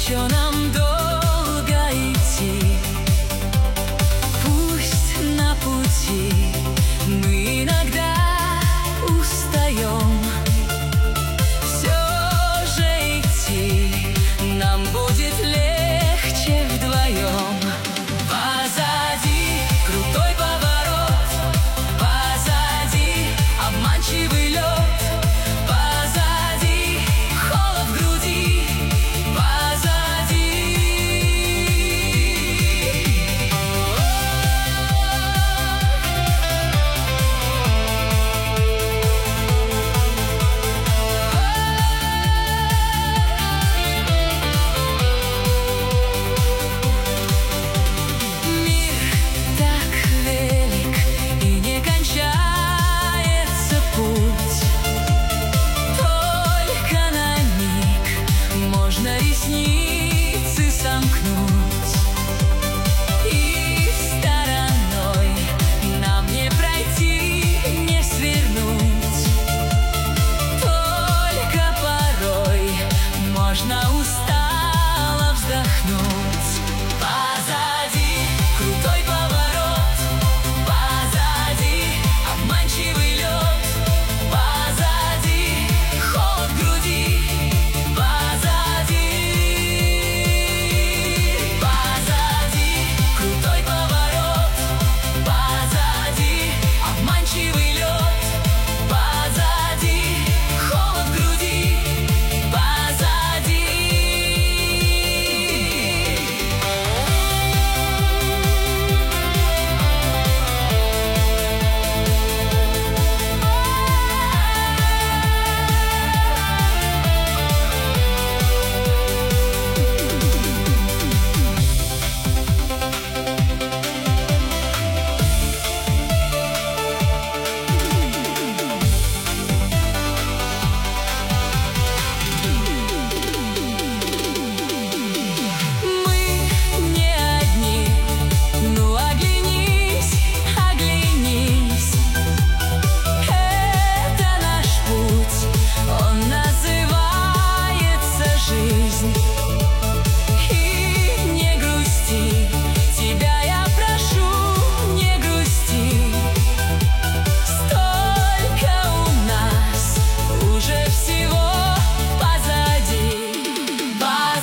Еще нам долго идти, пусть на пути мы иногда устаем, все же идти нам будет легче вдвоем. Позади крутой поворот, позади обманчивый лед, позади холод в груди, позади. Мир так велик, и не кончается путь. Только на миг можно ресницы сомкнуть, и стороной нам не пройти, не свернуть. Только порой можно устало вздохнуть. Позади крутой поворот, позади обманчивый лед, позади холод в груди, позади. Позади крутой поворот, позади обманчивый лед, позади холод в груди, позади. Мы не одни, ну оглянись, оглянись. Это наш путь, он называется жизнь. И не грусти, тебя я прошу, не грусти. Столько у нас уже всего позади.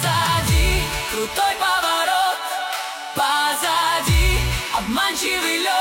Позади крутой поворот, позади обманчивый лед.